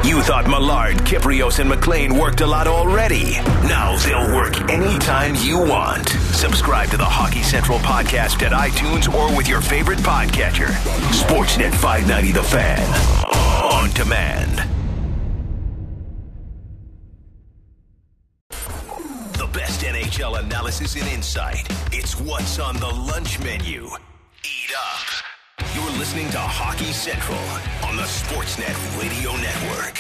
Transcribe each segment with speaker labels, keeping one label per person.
Speaker 1: You thought Millard, Kiprios, and McLean worked a lot already. Now they'll work anytime you want. Subscribe to the Hockey Central podcast at iTunes or with your favorite podcatcher. Sportsnet 590 The Fan. On demand. The best NHL analysis and insight. It's what's on the lunch menu. Eat up. You're listening to Hockey Central on the Sportsnet Radio Network.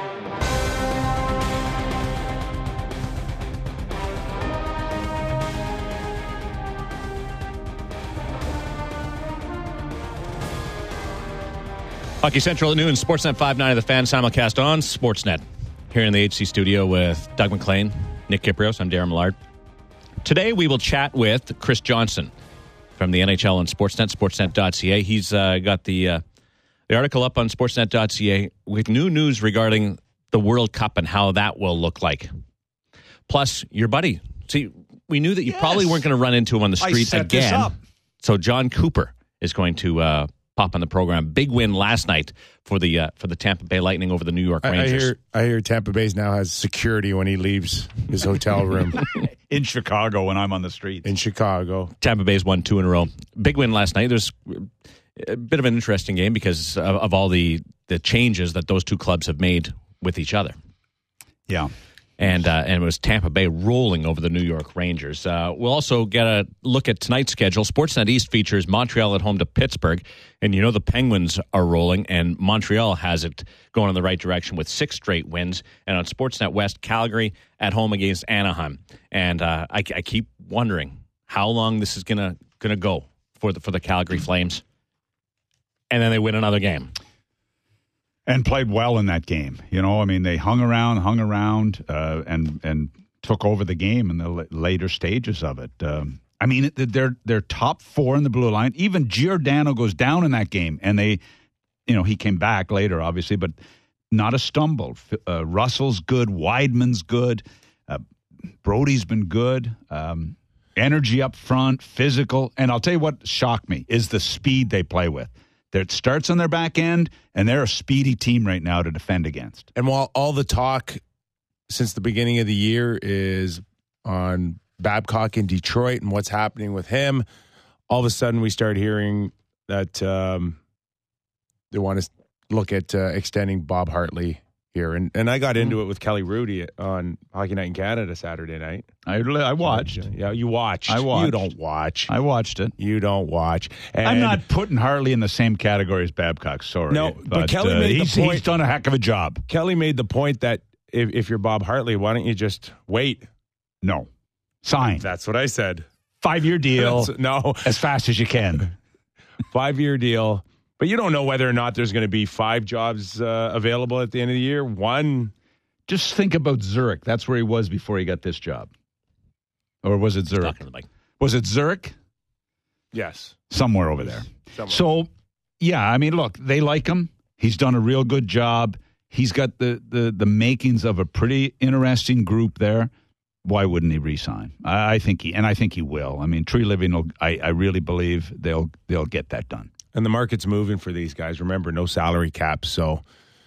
Speaker 2: Hockey Central at noon, Sportsnet 590 The Fan, simulcast on Sportsnet. Here in the HC studio with Doug McLean, Nick Kiprios, I'm Darren Millard. Today we will chat with Chris Johnson from the NHL on Sportsnet, sportsnet.ca. He's got the article up on sportsnet.ca with new news regarding the World Cup and how that will look like. Plus, your buddy. See, we knew that you probably weren't going to run into him on the street again. So John Cooper is going to pop on the program. Big win last night for the Tampa Bay Lightning over the New York Rangers.
Speaker 3: I hear Tampa Bay now has security when he leaves his hotel room.
Speaker 4: In Chicago when I'm on the street.
Speaker 3: In Chicago.
Speaker 2: Tampa Bay's won 2 in a row. Big win last night. There's a bit of an interesting game because of all the changes that those two clubs have made with each other.
Speaker 4: Yeah.
Speaker 2: And it was Tampa Bay rolling over the New York Rangers. We'll also get a look at tonight's schedule. Sportsnet East features Montreal at home to Pittsburgh. And you know the Penguins are rolling, and Montreal has it going in the right direction with 6 straight wins. And on Sportsnet West, Calgary at home against Anaheim. And I keep wondering how long this is gonna go for the Calgary Flames. And then they win another game.
Speaker 4: And played well in that game. You know, I mean, they hung around, and took over the game in the later stages of it. I mean, they're top 4 in the blue line. Even Giordano goes down in that game, and he came back later, obviously, but not a stumble. Russell's good, Weidman's good, Brody's been good. Energy up front, physical, and I'll tell you what shocked me is the speed they play with. It starts on their back end, and they're a speedy team right now to defend against.
Speaker 3: And while all the talk since the beginning of the year is on Babcock in Detroit and what's happening with him, all of a sudden we start hearing that they want to look at extending Bob Hartley here. And I got into it with Kelly Rudy on Hockey Night in Canada Saturday night.
Speaker 4: I watched.
Speaker 3: Yeah, you watched.
Speaker 4: I watched.
Speaker 3: You don't watch.
Speaker 4: I watched it.
Speaker 3: You don't watch. And
Speaker 4: I'm not putting Hartley in the same category as Babcock, sorry.
Speaker 3: No, but Kelly made the point.
Speaker 4: He's done a heck of a job.
Speaker 3: Kelly made the point that if you're Bob Hartley, why don't you just wait?
Speaker 4: No. Sign.
Speaker 3: That's what I said.
Speaker 4: 5-year deal.
Speaker 3: No.
Speaker 4: As fast as you can.
Speaker 3: 5-year deal. But you don't know whether or not there's going to be 5 jobs available at the end of the year. 1.
Speaker 4: Just think about Zurich. That's where he was before he got this job. Or was it Zurich? Was it Zurich?
Speaker 3: Yes.
Speaker 4: Somewhere over there. So, yeah, I mean, look, they like him. He's done a real good job. He's got the makings of a pretty interesting group there. Why wouldn't he re-sign? I think he will. I mean, Tree Living, I really believe they'll get that done.
Speaker 3: And the market's moving for these guys. Remember, no salary cap. So,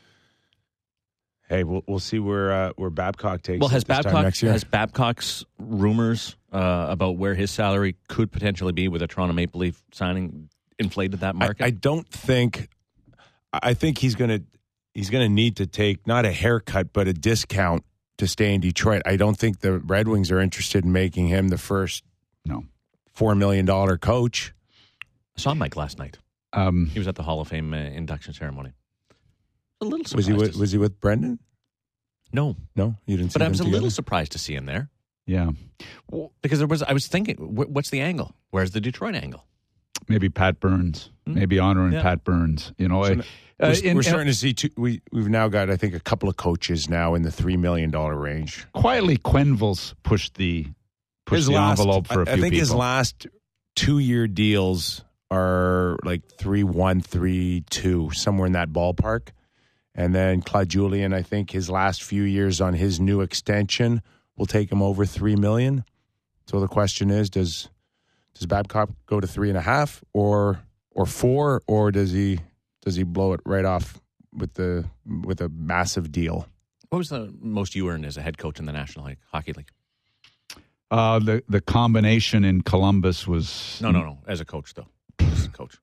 Speaker 3: hey, we'll see where Babcock takes.
Speaker 2: Well, has
Speaker 3: Babcock's
Speaker 2: rumors about where his salary could potentially be with a Toronto Maple Leaf signing inflated that market?
Speaker 3: I don't think. I think he's going to need to take not a haircut but a discount to stay in Detroit. I don't think the Red Wings are interested in making him the first $4 million coach.
Speaker 2: I saw Mike last night. He was at the Hall of Fame induction ceremony. A little surprised.
Speaker 3: Was he with Brendan?
Speaker 2: No,
Speaker 3: you didn't. See
Speaker 2: but I was a
Speaker 3: together?
Speaker 2: little surprised to see him there.
Speaker 4: Yeah,
Speaker 2: well, because I was thinking, what's the angle? Where's the Detroit angle?
Speaker 4: Maybe Pat Burns. Maybe honoring Pat Burns. You know,
Speaker 3: we're starting to see. We've now got, I think, a couple of coaches now in the $3 million range.
Speaker 4: Quietly, Quenneville's pushed the envelope for a few people.
Speaker 3: I think his last 2-year deals are like 3-1, 3-2, somewhere in that ballpark. And then Claude Julien, I think his last few years on his new extension will take him over $3 million. So the question is, does Babcock go to 3.5 or 4, or does he blow it right off with a massive deal.
Speaker 2: What was the most you earned as a head coach in the National Hockey League?
Speaker 4: The combination in Columbus was
Speaker 2: No. As a coach, though. As a coach.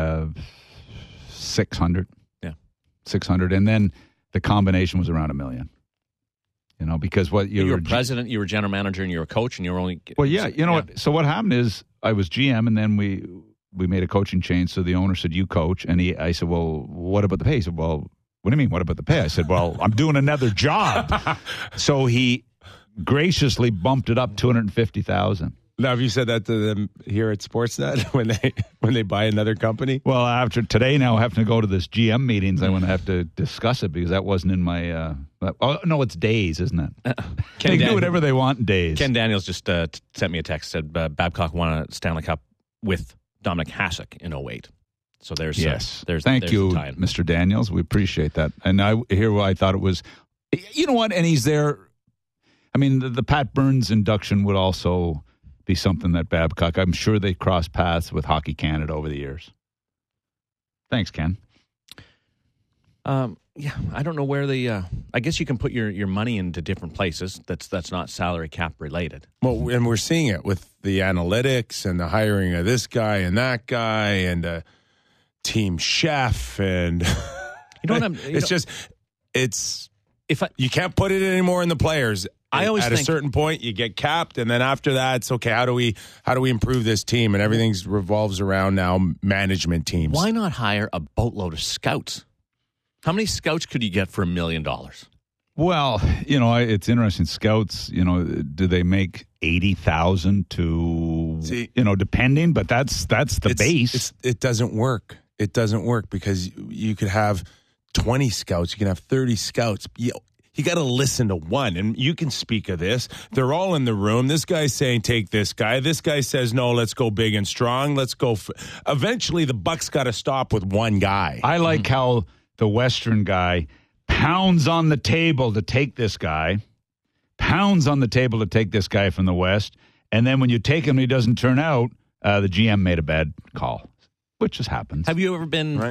Speaker 4: 600.
Speaker 2: Yeah.
Speaker 4: 600. And then the combination was around $1 million. Because
Speaker 2: you were president, you were general manager, and you were a coach, and you were only...
Speaker 4: Well, yeah. What? So what happened is I was GM, and then we made a coaching change. So the owner said, "You coach." And I said, "Well, what about the pay?" He said, "Well, what do you mean, what about the pay?" I said, "Well, I'm doing another job." So he graciously bumped it up $250,000.
Speaker 3: Now, have you said that to them here at Sportsnet when they buy another company?
Speaker 4: Well, after today, now having to go to this GM meetings, I'm going to have to discuss it because that wasn't in my. No, it's days, isn't it? They do whatever they want in days.
Speaker 2: Ken Daniels just sent me a text, said Babcock won a Stanley Cup with Dominic Hasek in 2008. So there's
Speaker 4: Thank you,
Speaker 2: tie-in.
Speaker 4: Mr. Daniels. We appreciate that. And I thought it was, you know what? And he's there. I mean, the Pat Burns induction would also be something that Babcock, I'm sure they crossed paths with Hockey Canada over the years. Thanks, Ken.
Speaker 2: Yeah, I don't know where I guess you can put your money into different places. That's not salary cap related.
Speaker 3: Well, and we're seeing it with the analytics and the hiring of this guy and that guy and a team chef and you can't put it anymore in the players.
Speaker 2: I always
Speaker 3: at
Speaker 2: think,
Speaker 3: a certain point you get capped, and then after that, it's okay. How do we improve this team? And everything revolves around now management teams.
Speaker 2: Why not hire a boatload of scouts? How many scouts could you get for $1 million?
Speaker 4: Well, it's interesting. Scouts, do they make 80,000 to depending? But that's the base.
Speaker 3: It doesn't work. It doesn't work because you could have 20 scouts. You can have 30 scouts. You got to listen to one, and you can speak of this. They're all in the room. This guy's saying, take this guy. This guy says, no, let's go big and strong. Let's go. Eventually, the buck's got to stop with one guy.
Speaker 4: I like how the Western guy pounds on the table to take this guy, from the West, and then when you take him and he doesn't turn out, the GM made a bad call, which just happens.
Speaker 2: Have you ever been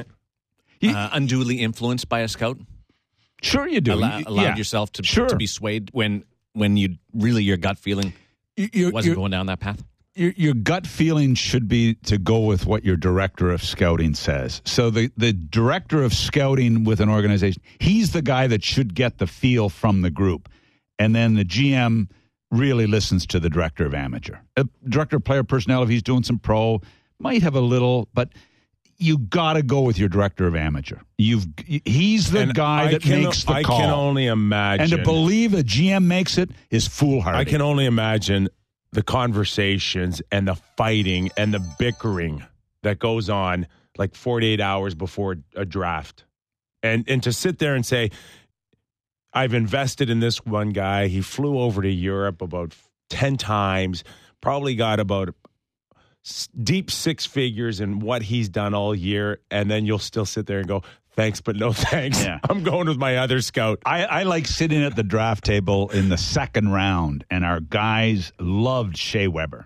Speaker 2: unduly influenced by a scout?
Speaker 4: Sure you do.
Speaker 2: Allowed yourself to be swayed when your gut feeling wasn't going down that path?
Speaker 4: Your gut feeling should be to go with what your director of scouting says. So the director of scouting with an organization, he's the guy that should get the feel from the group. And then the GM really listens to the director of amateur. Director of player personnel, if he's doing some pro, might have a little, but you got to go with your director of amateur. He's the guy that makes the call.
Speaker 3: I can only imagine.
Speaker 4: And to believe a GM makes it is foolhardy.
Speaker 3: I can only imagine the conversations and the fighting and the bickering that goes on like 48 hours before a draft. And to sit there and say, I've invested in this one guy. He flew over to Europe about 10 times, probably got about deep six figures in what he's done all year, and then you'll still sit there and go, thanks, but no thanks. Yeah. I'm going with my other scout.
Speaker 4: I like sitting at the draft table in the second round, and our guys loved Shea Weber.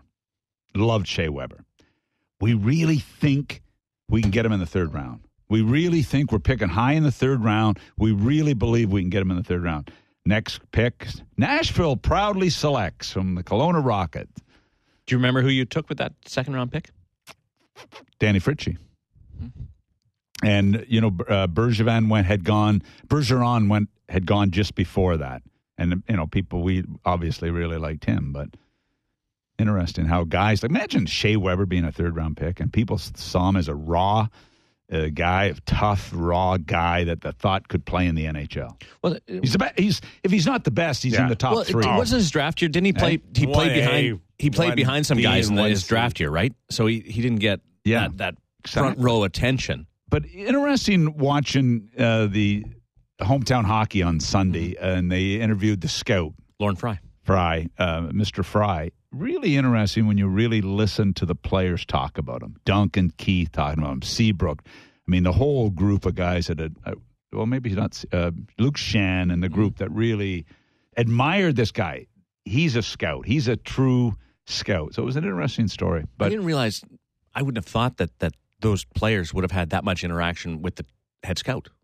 Speaker 4: We really think we can get him in the third round. We really think we're picking high in the third round. We really believe we can get him in the third round. Next pick, Nashville proudly selects from the Kelowna Rockets.
Speaker 2: Do you remember who you took with that second-round pick?
Speaker 4: Danny Fritchie. Mm-hmm. And, Bergeron had gone just before that. And, we obviously really liked him. But interesting how guys, imagine Shea Weber being a third-round pick, and people saw him as a raw guy, a tough, raw guy that the thought could play in the NHL. Well, if he's not the best, he's in the top three.
Speaker 2: It wasn't his draft year. Didn't he play? He played behind some guys in his draft year, right? So he didn't get that front row attention.
Speaker 4: But interesting watching the hometown hockey on Sunday, and they interviewed the scout,
Speaker 2: Lauren Fry,
Speaker 4: Mr. Fry. Really interesting when you really listen to the players talk about him. Duncan Keith talking about him, Seabrook. I mean, the whole group of guys that maybe he's not Luke Shan and the group that really admired this guy. He's a scout. He's a true scout. So it was an interesting story. But
Speaker 2: I didn't realize. I wouldn't have thought that those players would have had that much interaction with the head scout.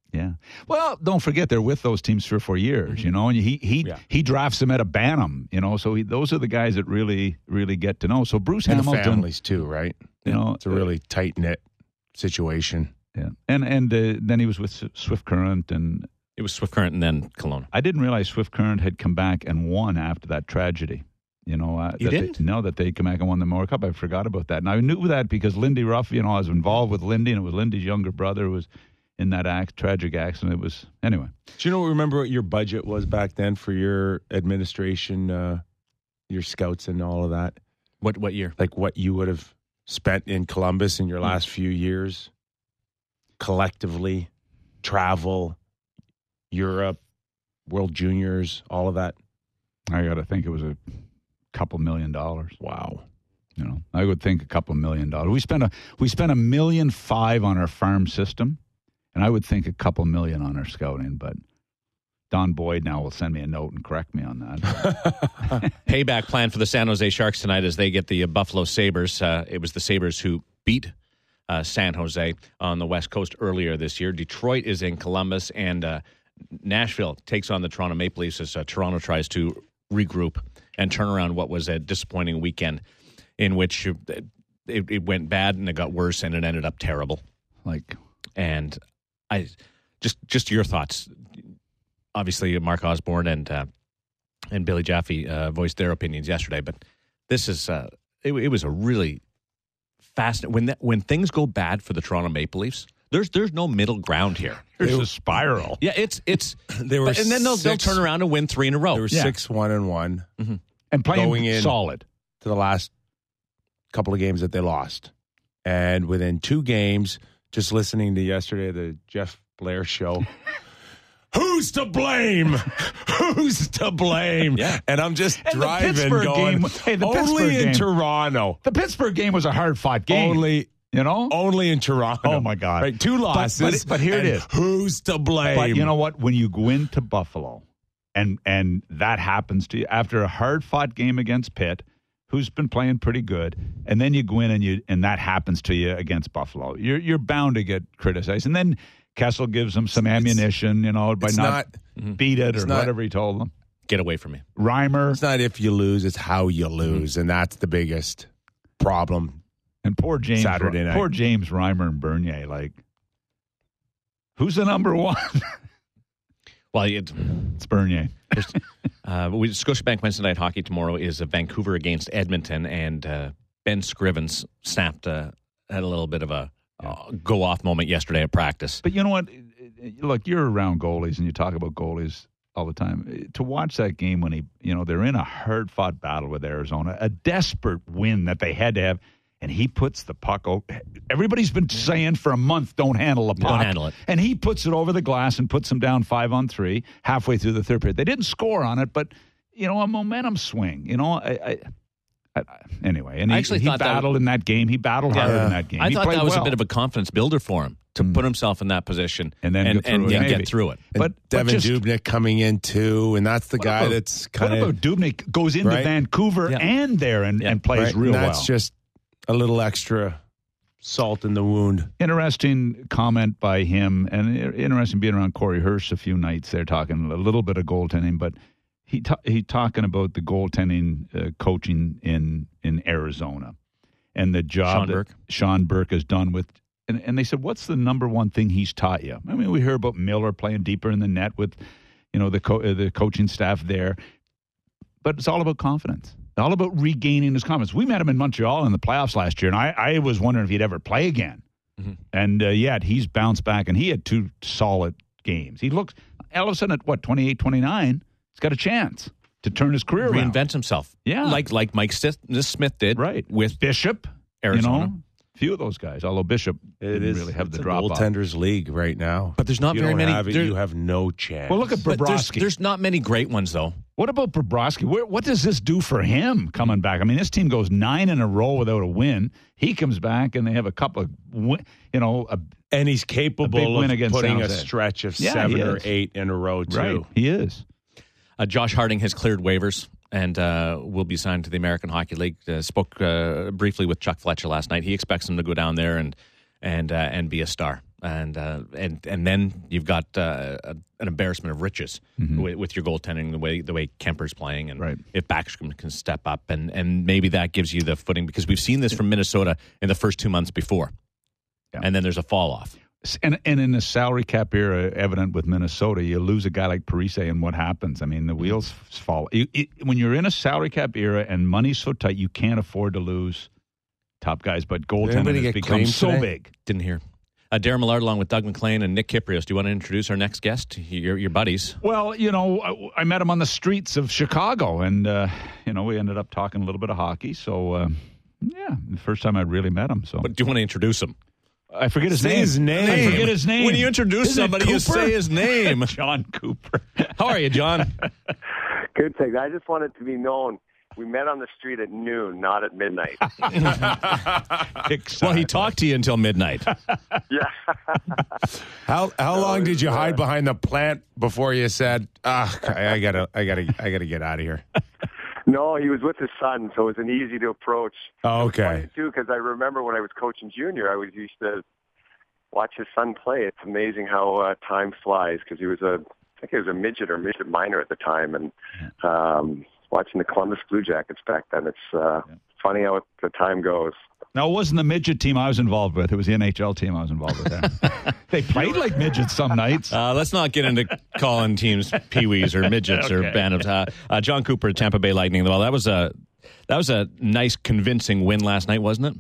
Speaker 4: Yeah. Well, don't forget they're with those teams 3 or 4 years, you know, and he drafts them at a Bantam, you know, so those are the guys that really get to know. So Bruce
Speaker 3: and
Speaker 4: Hamilton,
Speaker 3: the families too, right?
Speaker 4: You know,
Speaker 3: it's a really tight knit situation.
Speaker 4: Yeah, and then he was with Swift Current, and
Speaker 2: it was Swift Current and then Kelowna.
Speaker 4: I didn't realize Swift Current had come back and won after that tragedy. You know,
Speaker 2: you didn't?
Speaker 4: That they come back and won the Memorial Cup. I forgot about that. And I knew that because Lindy Ruff, you know, I was involved with Lindy, and it was Lindy's younger brother who was in that tragic accident. It was, anyway.
Speaker 3: Do you remember what your budget was back then for your administration, your scouts and all of that?
Speaker 2: What year?
Speaker 3: Like what you would have spent in Columbus in your last few years? Collectively, travel, Europe, World Juniors, all of that?
Speaker 4: I got to think it was a couple $1 million.
Speaker 3: Wow.
Speaker 4: You know, I would think a couple $1 million. We spent $1.5 million on our farm system, and I would think a couple million on our scouting. But Don Boyd now will send me a note and correct me on that.
Speaker 2: Payback plan for the San Jose Sharks tonight as they get the Buffalo Sabres. It was the Sabres who beat San Jose on the West Coast earlier this year. Detroit is in Columbus, and Nashville takes on the Toronto Maple Leafs as Toronto tries to regroup and turn around what was a disappointing weekend in which it went bad and it got worse and it ended up terrible. And I just your thoughts. Obviously, Mark Osborne and Billy Jaffe voiced their opinions yesterday, but this is it was a really fascinating when things go bad for the Toronto Maple Leafs. There's no middle ground here.
Speaker 4: There's a spiral.
Speaker 2: Yeah, it's
Speaker 3: they were,
Speaker 2: and then they'll turn around and win 3 in a row.
Speaker 3: They were 6-1-1,
Speaker 4: and playing
Speaker 3: going in
Speaker 4: solid
Speaker 3: to the last couple of games that they lost, and within 2 games, just listening to yesterday the Jeff Blair show. Who's to blame? Who's to blame?
Speaker 2: Yeah.
Speaker 3: And I'm just
Speaker 4: and
Speaker 3: driving,
Speaker 4: the Pittsburgh
Speaker 3: going,
Speaker 4: game,
Speaker 3: only in
Speaker 4: game,
Speaker 3: Toronto.
Speaker 4: The Pittsburgh game was a hard-fought game.
Speaker 3: Only in Toronto.
Speaker 4: Oh, my God.
Speaker 3: Right, 2 losses.
Speaker 4: But here it is.
Speaker 3: Who's to blame?
Speaker 4: But you know what? When you go into Buffalo and that happens to you after a hard-fought game against Pitt, who's been playing pretty good, and then you go in and that happens to you against Buffalo, you're bound to get criticized. And then Kessel gives them some ammunition, by not beat it or whatever he told them.
Speaker 2: Get away from me.
Speaker 4: Reimer.
Speaker 3: It's not if you lose, it's how you lose, and that's the biggest problem.
Speaker 4: And poor James
Speaker 3: Saturday night.
Speaker 4: Poor James Reimer and Bernier, who's the number 1?
Speaker 2: Well,
Speaker 4: it's Bernier.
Speaker 2: Scotiabank Wednesday Night Hockey tomorrow is Vancouver against Edmonton, and Ben Scrivens had a little bit of a go-off moment yesterday at practice.
Speaker 4: But you know what? Look, you're around goalies, and you talk about goalies all the time. To watch that game when they're in a hard-fought battle with Arizona, a desperate win that they had to have, and he puts the puck over. Everybody's been saying for a month, don't handle the puck.
Speaker 2: Don't handle it.
Speaker 4: And he puts it over the glass and puts them down 5-on-3 halfway through the third period. They didn't score on it, but, a momentum swing. Anyway, and he battled in that game. He battled hard in that game.
Speaker 2: I thought that was
Speaker 4: well.
Speaker 2: a bit of a confidence builder for him to put himself in that position
Speaker 4: and then
Speaker 2: get through it.
Speaker 3: But Devin Dubnyk coming in too, and that's the guy that's kind of.
Speaker 4: What about Dubnyk goes into Vancouver and there and plays real well?
Speaker 3: That's just a little extra salt in the wound.
Speaker 4: Interesting comment by him, and interesting being around Corey Hirsch a few nights there, talking a little bit of goaltending, but he talking about the goaltending coaching in Arizona and the job Sean Burke has done with. And they said, what's the number one thing he's taught you? I mean, we hear about Miller playing deeper in the net with, the coaching staff there, but it's all about confidence. All about regaining his confidence. We met him in Montreal in the playoffs last year, and I was wondering if he'd ever play again. Mm-hmm. And yet he's bounced back, and he had 2 solid games. He looks, all of a sudden at 28, 29, he's got a chance to turn his career around.
Speaker 2: Reinvent himself.
Speaker 4: Yeah.
Speaker 2: Like Mike Smith did.
Speaker 4: Right.
Speaker 2: With
Speaker 4: Bishop,
Speaker 2: Arizona.
Speaker 4: Few of those guys, although Bishop didn't really have the drop off.
Speaker 3: Goaltenders league right now.
Speaker 2: But there's not very many.
Speaker 3: You have no chance.
Speaker 4: Well, look at Bobrovsky.
Speaker 2: There's not many great ones, though.
Speaker 4: What about Bobrovsky? What does this do for him coming back? I mean, this team goes 9 in a row without a win. He comes back, and they have a couple of,
Speaker 3: and he's capable of putting a stretch of 7 or 8 in a row, too.
Speaker 4: Right, he is.
Speaker 2: Josh Harding has cleared waivers and will be signed to the American Hockey League. Spoke briefly with Chuck Fletcher last night. He expects him to go down there and be a star. and then you've got an embarrassment of riches with your goaltending, the way Kemper's playing, and if Backstrom can step up, and maybe that gives you the footing, because we've seen this from Minnesota in the first 2 months before, and then there's a fall off.
Speaker 4: And in the salary cap era, evident with Minnesota, you lose a guy like Parise, and what happens? I mean, the wheels fall. When you're in a salary cap era and money's so tight, you can't afford to lose top guys. But goaltending has become so big.
Speaker 2: Didn't hear. Darren Millard along with Doug McLean and Nick Kypreos. Do you want to introduce our next guest, your buddies?
Speaker 4: Well, I met him on the streets of Chicago, and, we ended up talking a little bit of hockey. So, the first time I really met him. So,
Speaker 2: but do you want to introduce him?
Speaker 4: I forget his name.
Speaker 3: I
Speaker 4: forget his name.
Speaker 2: When you introduce somebody, you say his name.
Speaker 4: John Cooper.
Speaker 2: How are you, John?
Speaker 5: Good, thanks. I just wanted to be known. We met on the street at noon, not at midnight.
Speaker 2: Well, he talked to you until midnight.
Speaker 5: Yeah.
Speaker 3: How long did you hide behind the plant before you said, I gotta get out of here?
Speaker 5: No, he was with his son, so it was an easy to approach.
Speaker 3: Oh, okay.
Speaker 5: It was funny, too, because I remember when I was coaching junior, I used to watch his son play. It's amazing how time flies, because I think he was a midget or midget minor at the time, and watching the Columbus Blue Jackets back then, it's funny how the time goes.
Speaker 4: No, it wasn't the midget team I was involved with. It was the NHL team I was involved with there. They played like midgets some nights.
Speaker 2: Let's not get into calling teams peewees or midgets or bands. John Cooper, Tampa Bay Lightning. Well, that was a nice, convincing win last night, wasn't it?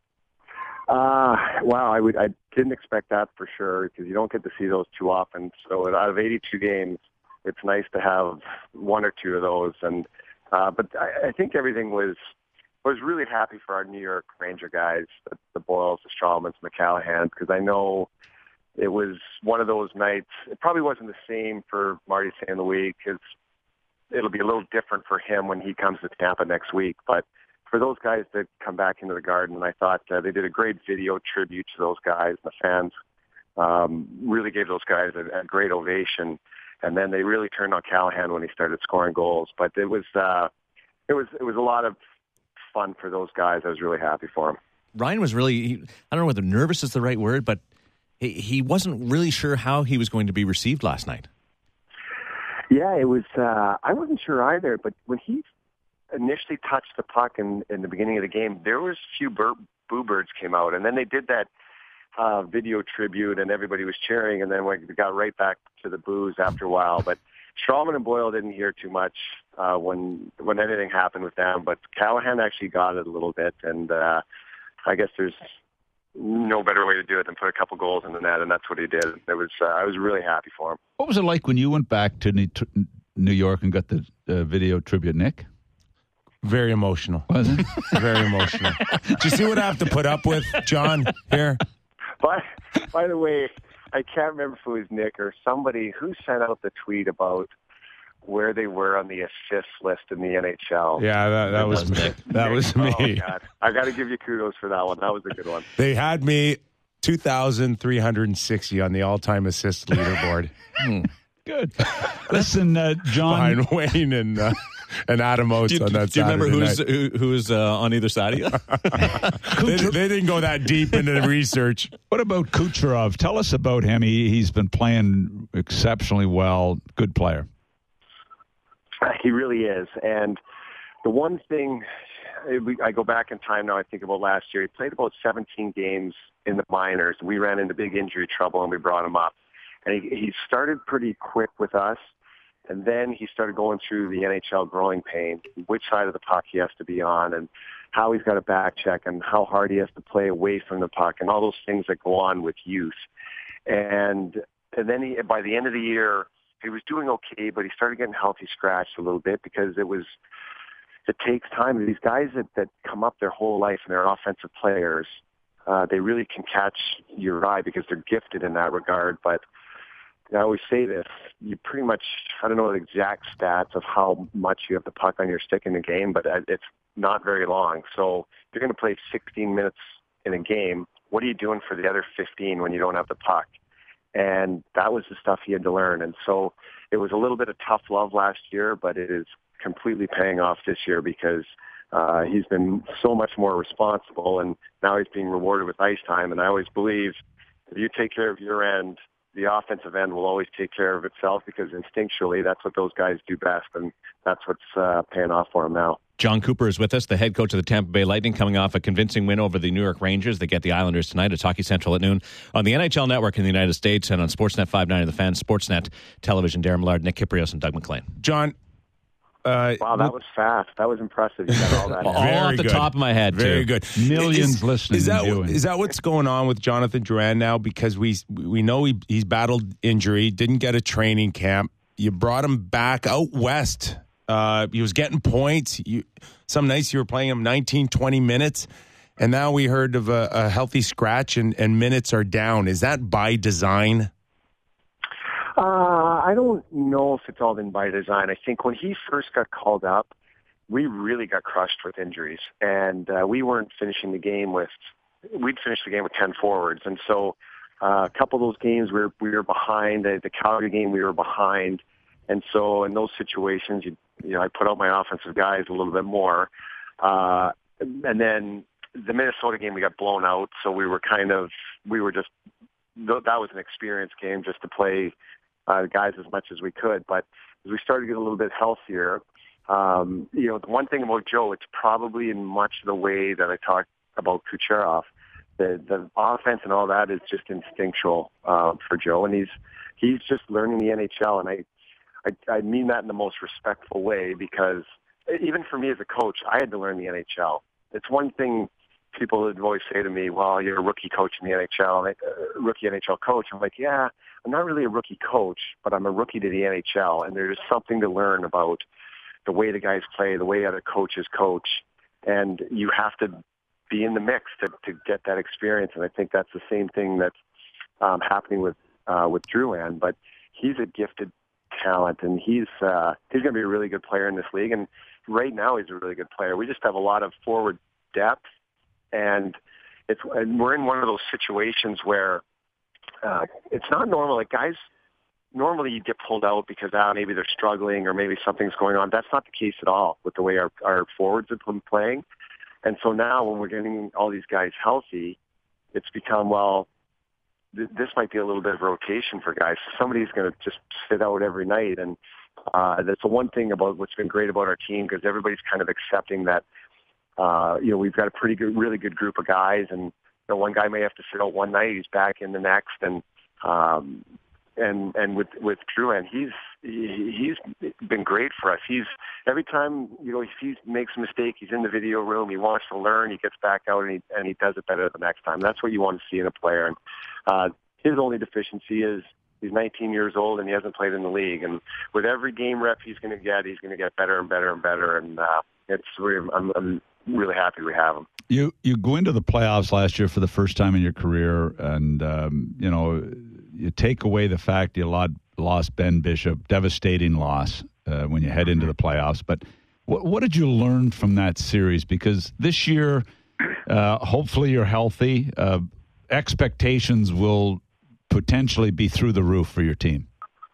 Speaker 5: Wow, I didn't expect that for sure, because you don't get to see those too often. So out of 82 games, it's nice to have one or two of those. And but I think everything was really happy for our New York Ranger guys, the Boyles, the Strawmans, the Callahans, because I know it was one of those nights. It probably wasn't the same for Marty St. Louis, because it'll be a little different for him when he comes to Tampa next week. But for those guys that come back into the Garden, I thought they did a great video tribute to those guys. The fans really gave those guys a great ovation, and then they really turned on Callahan when he started scoring goals. But it was a lot of fun for those guys. I was really happy for him.
Speaker 2: Ryan was really, I don't know whether nervous is the right word, but he wasn't really sure how he was going to be received last night.
Speaker 5: Yeah, it was. I wasn't sure either, but when he initially touched the puck in the beginning of the game, there was a few boo birds came out, and then they did that video tribute, and everybody was cheering, and then we got right back to the boos after a while. But Strawman and Boyle didn't hear too much when anything happened with them, but Callahan actually got it a little bit, and I guess there's no better way to do it than put a couple goals in the net, and that's what he did. It was I was really happy for him.
Speaker 4: What was it like when you went back to New York and got the video tribute, Nick?
Speaker 3: Very emotional.
Speaker 4: Was it?
Speaker 3: Very emotional. Do you see what I have to put up with, John, here?
Speaker 5: By the way, I can't remember if it was Nick or somebody who sent out the tweet about where they were on the assist list in the NHL.
Speaker 3: Yeah, that was me. That was me.
Speaker 5: Oh, God. I got to give you kudos for that one. That was a good one.
Speaker 3: They had me 2,360 on the all-time assist leaderboard.
Speaker 4: Good. Listen, John.
Speaker 3: Behind Wayne and Adam Oates on that Saturday
Speaker 2: Do you remember
Speaker 3: night.
Speaker 2: who's on either side of you?
Speaker 3: They didn't go that deep into the research.
Speaker 4: What about Kucherov? Tell us about him. He's been playing exceptionally well. Good player.
Speaker 5: He really is. And the one thing, I go back in time now, I think about last year, he played about 17 games in the minors. We ran into big injury trouble, and we brought him up. And he started pretty quick with us, and then he started going through the NHL growing pain, which side of the puck he has to be on, and how he's got to back check, and how hard he has to play away from the puck, and all those things that go on with youth. And then by the end of the year, he was doing okay, but he started getting healthy scratched a little bit, because it takes time. These guys that come up their whole life and they're offensive players, they really can catch your eye because they're gifted in that regard. But I always say this, you pretty much, I don't know the exact stats of how much you have the puck on your stick in the game, but it's not very long. So if you're going to play 16 minutes in a game, what are you doing for the other 15 when you don't have the puck? And that was the stuff he had to learn. And so it was a little bit of tough love last year, but it is completely paying off this year, because he's been so much more responsible, and now he's being rewarded with ice time. And I always believe if you take care of your end, the offensive end will always take care of itself, because instinctually that's what those guys do best, and that's what's paying off for them now.
Speaker 2: John Cooper is with us, the head coach of the Tampa Bay Lightning, coming off a convincing win over the New York Rangers. They get the Islanders tonight at Hockey Central at noon on the NHL Network in the United States and on Sportsnet 590 of the Fan, Sportsnet Television. Darren Millard, Nick Kypreos, and Doug McLean.
Speaker 3: John.
Speaker 5: Wow, that was fast. That was impressive. You got all that.
Speaker 2: All off the top of my head,
Speaker 3: Very
Speaker 2: too.
Speaker 3: good.
Speaker 4: Millions listening.
Speaker 3: Is that what's going on with Jonathan Drouin now? Because we know he's battled injury, didn't get a training camp. You brought him back out west. He was getting points. Some nights you were playing him 19, 20 minutes. And now we heard of a healthy scratch and minutes are down. Is that by design?
Speaker 5: I don't know if it's all been by design. I think when he first got called up, we really got crushed with injuries, and we weren't finishing the game with. We'd finished the game with 10 forwards, and so a couple of those games we were behind. The Calgary game we were behind, and so in those situations, I put out my offensive guys a little bit more, and then the Minnesota game we got blown out, so we were just. That was an experience game just to play guys as much as we could. But as we started to get a little bit healthier, the one thing about Joe, it's probably in much the way that I talked about Kucherov. The offense and all that is just instinctual for Joe, and he's just learning the NHL. And I mean that in the most respectful way, because even for me as a coach, I had to learn the NHL. It's one thing. People would always say to me, well, you're a rookie coach in the NHL, rookie NHL coach. I'm like, yeah, I'm not really a rookie coach, but I'm a rookie to the NHL, and there's something to learn about the way the guys play, the way other coaches coach, and you have to be in the mix to get that experience. And I think that's the same thing that's happening with Drouin, but he's a gifted talent, and he's going to be a really good player in this league, and right now he's a really good player. We just have a lot of forward depth. And we're in one of those situations where it's not normal. Like guys, normally you get pulled out because maybe they're struggling or maybe something's going on. That's not the case at all with the way our forwards have been playing. And so now when we're getting all these guys healthy, it's become, this might be a little bit of rotation for guys. Somebody's going to just sit out every night. And that's the one thing about what's been great about our team, because everybody's kind of accepting that we've got a really good group of guys, and one guy may have to sit out one night, he's back in the next, and with Drouin, he's been great for us. Every time if he makes a mistake, he's in the video room, he wants to learn, he gets back out, and he does it better the next time. That's what you want to see in a player. And his only deficiency is he's 19 years old and he hasn't played in the league. And with every game rep he's going to get better and better and better. And I'm really happy we have him.
Speaker 4: You go into the playoffs last year for the first time in your career, and you take away the fact you lost Ben Bishop, devastating loss when you head into the playoffs. But what did you learn from that series? Because this year, hopefully you're healthy. Expectations will potentially be through the roof for your team.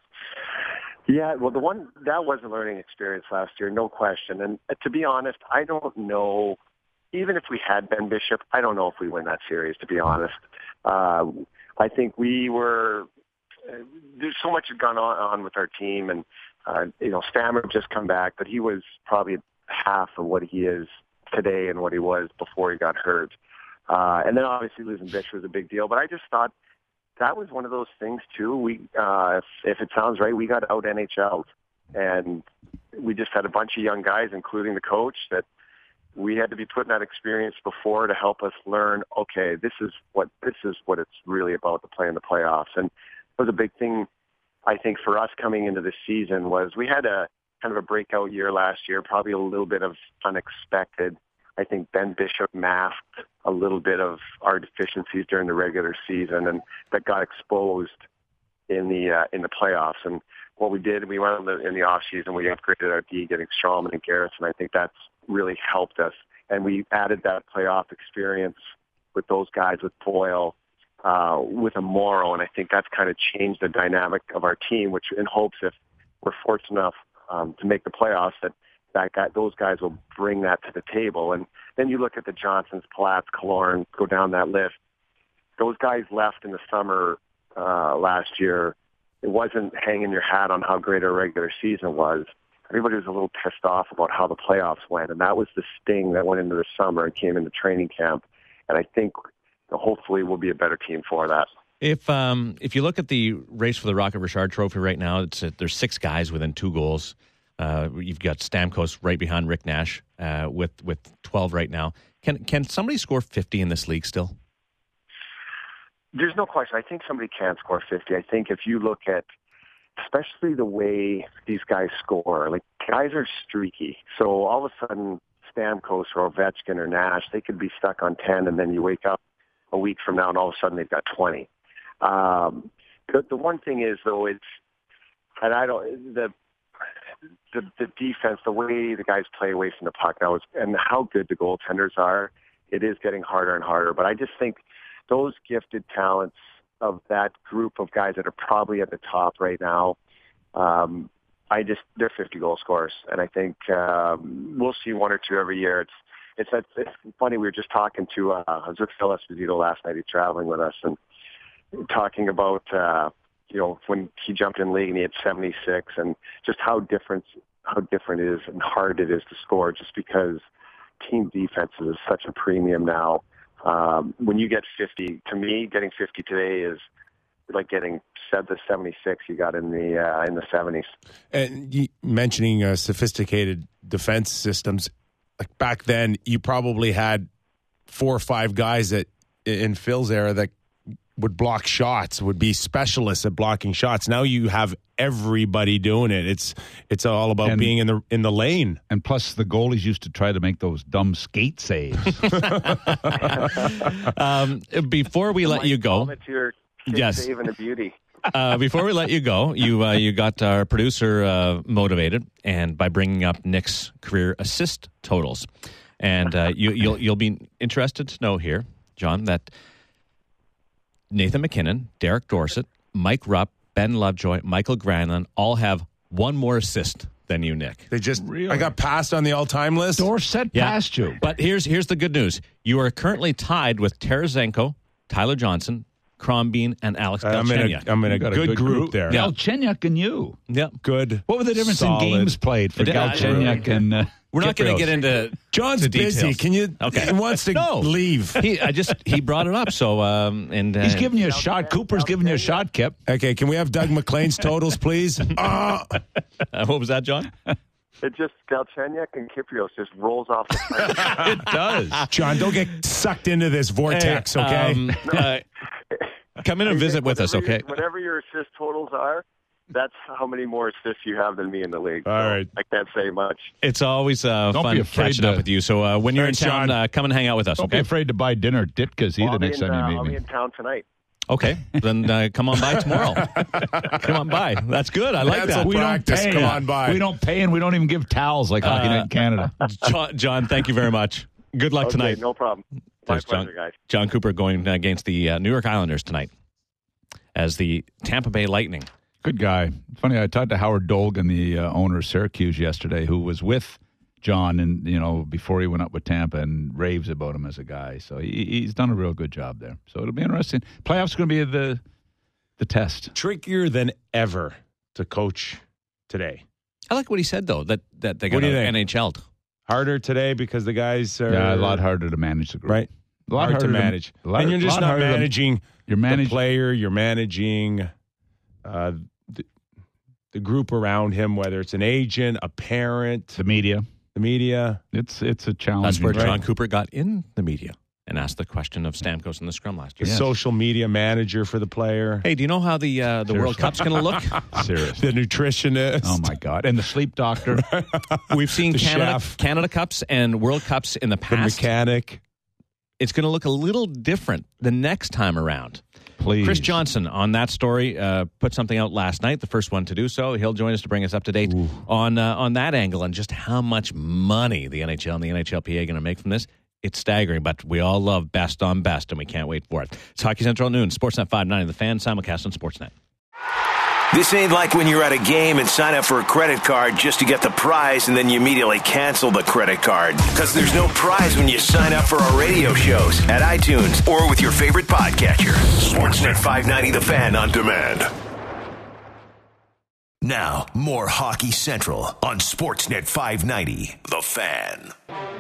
Speaker 5: Yeah, well, that was a learning experience last year, no question. And to be honest, I don't know, even if we had Ben Bishop, I don't know if we win that series, to be honest. I think there's so much had gone on with our team, and, Stammer just come back, but he was probably half of what he is today and what he was before he got hurt. And then obviously losing Bishop was a big deal, but I just thought, that was one of those things too. We, if it sounds right, we got out NHL'd, and we just had a bunch of young guys, including the coach, that we had to be putting that experience before to help us learn. Okay, this is what it's really about, to play in the playoffs. And it was a big thing, I think, for us coming into this season. Was we had a kind of a breakout year last year, probably a little bit of unexpected. I think Ben Bishop masked a little bit of our deficiencies during the regular season, and that got exposed in the playoffs. And what we did, we went in the off season, we upgraded our D, getting Strawman and Garrison. I think that's really helped us, and we added that playoff experience with those guys, with Boyle, with Amoro, and I think that's kind of changed the dynamic of our team. Which, in hopes, if we're fortunate enough to make the playoffs, those guys will bring that to the table. And then you look at the Johnsons, Platts, Killorn, go down that list. those guys left in the summer last year. It wasn't hanging your hat on how great our regular season was. Everybody was a little pissed off about how the playoffs went, and that was the sting that went into the summer and came into training camp. And I think hopefully we'll be a better team for that.
Speaker 2: If you look at the race for the Rocket Richard Trophy right now, there's 6 guys within 2 goals. You've got Stamkos right behind Rick Nash with 12 right now. Can somebody score 50 in this league still?
Speaker 5: There's no question. I think somebody can score 50. I think if you look at especially the way these guys score, like guys are streaky. So all of a sudden Stamkos or Ovechkin or Nash, they could be stuck on 10, and then you wake up a week from now and all of a sudden they've got 20. The one thing is, though, the defense, the way the guys play away from the puck now, and how good the goaltenders are, it is getting harder and harder. But I just think those gifted talents of that group of guys that are probably at the top right now, they're 50-goal scorers, and I think we'll see 1 or 2 every year. It's funny. We were just talking to I was with Phil Esposito last night. He's traveling with us, and talking about when he jumped in the league and he had 76, and just how different it is and hard it is to score, just because team defense is such a premium now. When you get 50, to me, getting 50 today is like getting the 76 you got in the 70s.
Speaker 3: And mentioning sophisticated defense systems, like back then, you probably had 4 or 5 guys that in Phil's era that would block shots, would be specialists at blocking shots. Now you have everybody doing it. It's all about being in the lane.
Speaker 4: And plus, the goalies used to try to make those dumb skate saves.
Speaker 2: Before we let you go,
Speaker 5: yes, saving a beauty.
Speaker 2: Before we let you go, you got our producer motivated, and by bringing up Nick's career assist totals, and you'll be interested to know here, John, that Nathan McKinnon, Derek Dorsett, Mike Rupp, Ben Lovejoy, Michael Granlund all have 1 more assist than you, Nick.
Speaker 3: They just I got passed on the all-time list.
Speaker 4: Dorsett passed you.
Speaker 2: But here's the good news. You are currently tied with Tarasenko, Tyler Johnson, Crombeen, and Alex Galchenyuk.
Speaker 3: I'm in a good group there.
Speaker 2: Yeah.
Speaker 4: Galchenyuk and you.
Speaker 2: Yeah.
Speaker 3: Good.
Speaker 4: What were the difference in games played for Galchenyuk and
Speaker 2: we're not going to get into
Speaker 3: John's busy. Can you?
Speaker 2: Okay.
Speaker 3: He wants to leave.
Speaker 2: He brought it up. So and
Speaker 4: he's giving you a shot. Cooper's giving you a shot, Kip.
Speaker 3: Okay. Can we have Doug McLean's totals, please?
Speaker 2: What was that, John?
Speaker 5: It just Galchenyuk and Kyprios just rolls off the plane.
Speaker 2: It does.
Speaker 3: John, don't get sucked into this vortex, okay?
Speaker 2: Come in and visit with us, okay?
Speaker 5: Whatever your assist totals are, that's how many more assists you have than me in the league.
Speaker 3: All right.
Speaker 5: I can't say much.
Speaker 2: It's always fun catching up with you. So when you're in town, come and hang out with us,
Speaker 4: Don't be afraid to buy dinner at Ditka's either next time you meet me.
Speaker 5: I'll be in town tonight.
Speaker 2: Okay, then come on by tomorrow. Come on by. That's good. I like that.
Speaker 4: We don't pay.
Speaker 3: Come on by.
Speaker 4: We don't pay, and we don't even give towels like Hockey Night in Canada.
Speaker 2: John, thank you very much. Good luck tonight.
Speaker 5: No problem. My pleasure, guys.
Speaker 2: John Cooper going against the New York Islanders tonight as the Tampa Bay Lightning.
Speaker 4: Good guy. Funny, I talked to Howard Dolgan, the owner of Syracuse, yesterday, who was with John and before he went up with Tampa, and raves about him as a guy. So he's done a real good job there. So it'll be interesting. Playoffs going to be the test.
Speaker 3: Trickier than ever to coach today.
Speaker 2: I like what he said though, that they got NHL'd.
Speaker 3: Harder today because the guys are
Speaker 4: a lot harder to manage the group.
Speaker 3: Right.
Speaker 4: A lot harder
Speaker 3: to manage. And you're just not managing the player, you're managing the group around him, whether it's an agent, a parent,
Speaker 4: the media. It's a challenge.
Speaker 2: That's where John Cooper got in the media and asked the question of Stamkos in the scrum last year.
Speaker 3: The social media manager for the player.
Speaker 2: Hey, do you know how the World Cup's going to look?
Speaker 3: Seriously. The nutritionist.
Speaker 4: Oh, my God. And the sleep doctor.
Speaker 2: We've seen Canada Cups and World Cups in the past.
Speaker 3: The mechanic.
Speaker 2: It's going to look a little different the next time around.
Speaker 4: Please.
Speaker 2: Chris Johnson on that story put something out last night, the first one to do so. He'll join us to bring us up to date on that angle and just how much money the NHL and the NHLPA are going to make from this. It's staggering, but we all love best on best, and we can't wait for it. It's Hockey Central at noon, Sportsnet 590, The Fan, simulcast on Sportsnet.
Speaker 1: This ain't like when you're at a game and sign up for a credit card just to get the prize and then you immediately cancel the credit card. Because there's no prize when you sign up for our radio shows at iTunes or with your favorite podcatcher. Sportsnet 590 The Fan on demand. Now, more Hockey Central on Sportsnet 590 The Fan.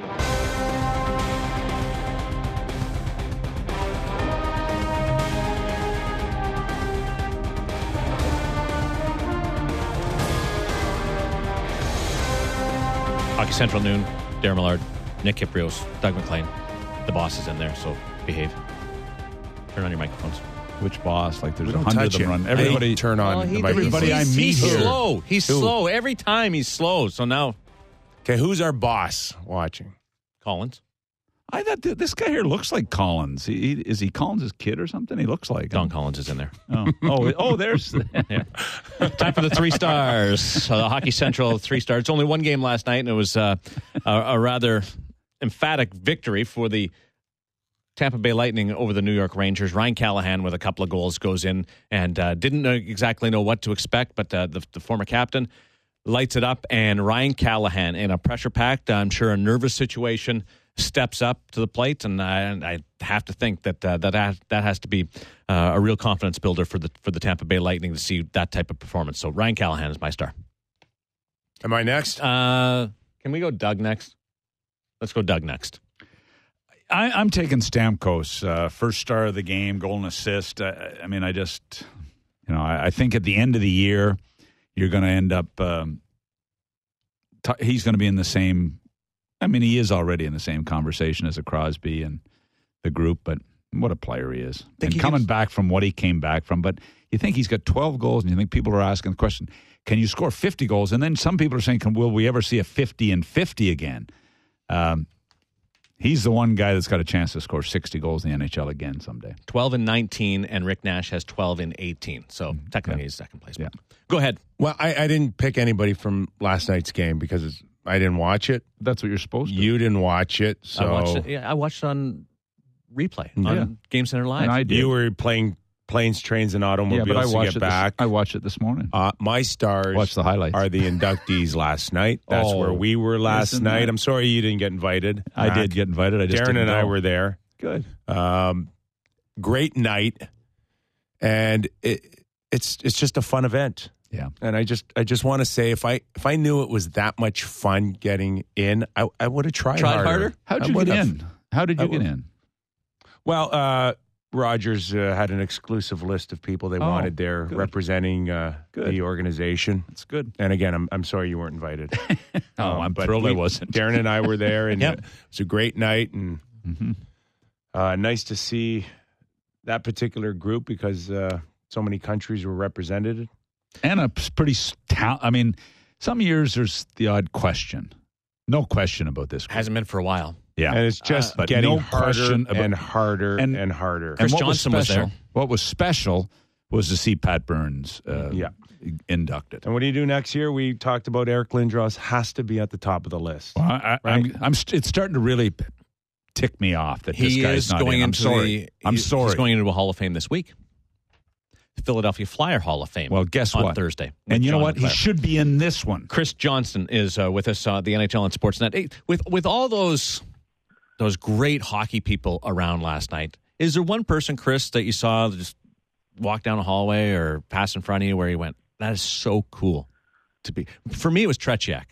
Speaker 2: Hockey Central noon. Darren Millard, Nick Kiprios, Doug McLean. The boss is in there, so behave. Turn on your microphones.
Speaker 4: Which boss? Like there's
Speaker 3: We don't
Speaker 4: 100
Speaker 3: touch
Speaker 4: of them
Speaker 3: him.
Speaker 4: run. Everybody
Speaker 3: turn on the microphone.
Speaker 4: Everybody I meet
Speaker 2: he's
Speaker 4: here.
Speaker 2: slow. He's slow. Every time he's slow. So now,
Speaker 3: Okay, who's our boss watching?
Speaker 2: Collins.
Speaker 4: I thought this guy here looks like Collins. Is he Collins' kid or something? He looks like
Speaker 2: Don
Speaker 4: him.
Speaker 2: Collins is in there.
Speaker 4: Oh, there's.
Speaker 2: Yeah. Time for the 3 stars. The Hockey Central 3 stars. It's only one game last night, and it was a rather emphatic victory for the Tampa Bay Lightning over the New York Rangers. Ryan Callahan with a couple of goals goes in and didn't exactly know what to expect, but the former captain lights it up, and Ryan Callahan in a pressure-packed, I'm sure a nervous situation, steps up to the plate, and I have to think that that has to be a real confidence builder for the Tampa Bay Lightning to see that type of performance. So Ryan Callahan is my star.
Speaker 3: Am I next?
Speaker 2: Can we go Doug next? Let's go Doug next.
Speaker 4: I'm taking Stamkos, first star of the game, goal and assist. I mean, I think at the end of the year, you're going to end up. He's going to be in the same. I mean, he is already in the same conversation as a Crosby and the group, but what a player he is. And coming back from what he came back from, but you think he's got 12 goals, and you think people are asking the question, can you score 50 goals? And then some people are saying, will we ever see a 50 and 50 again? He's the one guy that's got a chance to score 60 goals in the NHL again someday.
Speaker 2: 12 and 19, and Rick Nash has 12 and 18. So technically he's second place.
Speaker 4: Yeah.
Speaker 2: Go ahead.
Speaker 3: Well, I didn't pick anybody from last night's game because I didn't watch it.
Speaker 4: That's what you're supposed to.
Speaker 3: You didn't watch it, so
Speaker 2: I watched it on replay on Game Center Live.
Speaker 4: And I did.
Speaker 3: You were playing planes, trains, and automobiles
Speaker 4: but I
Speaker 3: to
Speaker 4: watched
Speaker 3: get back.
Speaker 4: I watched it this morning.
Speaker 3: My stars
Speaker 4: Watch the highlights.
Speaker 3: are the inductees last night. That's where we were last
Speaker 4: isn't
Speaker 3: night.
Speaker 4: that-
Speaker 3: I'm sorry you didn't get invited.
Speaker 4: I did get invited. I just
Speaker 3: Darren
Speaker 4: didn't
Speaker 3: and I
Speaker 4: go.
Speaker 3: were there.
Speaker 4: Good.
Speaker 3: Great night, and it's just a fun event.
Speaker 4: Yeah.
Speaker 3: And I just want to say, if I knew it was that much fun getting in, I would have tried harder.
Speaker 4: How'd
Speaker 3: I
Speaker 4: you get
Speaker 3: would've.
Speaker 4: in? How did you get in?
Speaker 3: Well, Rogers had an exclusive list of people they wanted there
Speaker 4: good.
Speaker 3: representing
Speaker 4: Good.
Speaker 3: the organization.
Speaker 4: That's good.
Speaker 3: And again, I'm sorry you weren't invited.
Speaker 4: I'm
Speaker 3: but
Speaker 4: thrilled I wasn't.
Speaker 3: Darren and I were there, and
Speaker 2: Yep.
Speaker 3: it was a great night, and nice to see that particular group because so many countries were represented.
Speaker 4: And a pretty I mean, some years there's the odd question. No question about this group.
Speaker 2: Hasn't been for a while.
Speaker 4: Yeah.
Speaker 3: And it's just
Speaker 4: but
Speaker 3: getting
Speaker 4: no
Speaker 3: harder
Speaker 4: question about-
Speaker 3: and harder
Speaker 4: and-
Speaker 3: and harder.
Speaker 2: Chris
Speaker 4: what
Speaker 2: Johnson was
Speaker 4: special,
Speaker 2: there.
Speaker 4: What was special was to see Pat Burns inducted.
Speaker 3: And what do you do next year? We talked about Eric Lindros has to be at the top of the list.
Speaker 4: Well, it's starting to really tick me off that this
Speaker 2: He
Speaker 4: guy's
Speaker 2: is
Speaker 4: not
Speaker 2: going
Speaker 4: in. I'm
Speaker 2: into
Speaker 4: sorry.
Speaker 2: He's going into a Hall of Fame this week. The Philadelphia Flyer Hall of Fame.
Speaker 4: Well, guess
Speaker 2: on
Speaker 4: what?
Speaker 2: Thursday.
Speaker 4: And you know
Speaker 2: John
Speaker 4: what? He
Speaker 2: Leclerc.
Speaker 4: should be in this one.
Speaker 2: Chris Johnson is with us, the NHL and Sportsnet. Hey, with all those great hockey people around last night, is there one person, Chris, that you saw just walk down a hallway or pass in front of you where he went, that is so cool to be? For me, it was Tretiak.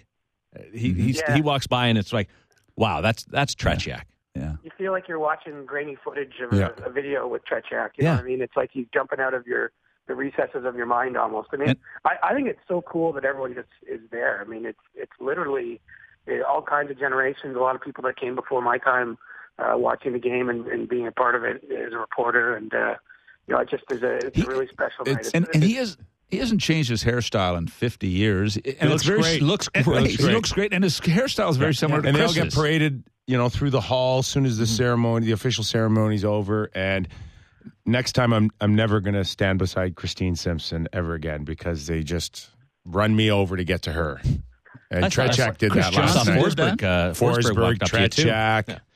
Speaker 2: He walks by and it's like, wow, that's Tretiak.
Speaker 4: Yeah.
Speaker 6: You feel like you're watching grainy footage of a video with Tretiak. You know what I mean? It's like he's jumping out of the recesses of your mind almost. I mean, I think it's so cool that everyone just is there. I mean, it's literally all kinds of generations, a lot of people that came before my time watching the game and being a part of it as a reporter. And, it's a really special night.
Speaker 4: And he hasn't changed his hairstyle in 50 years. And
Speaker 3: It looks great.
Speaker 2: Looks great.
Speaker 4: He looks great. And his hairstyle is very similar to
Speaker 3: and
Speaker 4: Chris's.
Speaker 3: they'll get paraded, through the hall as soon as the official ceremony's over. And next time, I'm never going to stand beside Christine Simpson ever again because they just run me over to get to her. And Tretiak did that last night.
Speaker 2: Forsberg
Speaker 3: Forsberg,
Speaker 2: walked up to you, too.
Speaker 3: Tretiak.
Speaker 2: Yeah.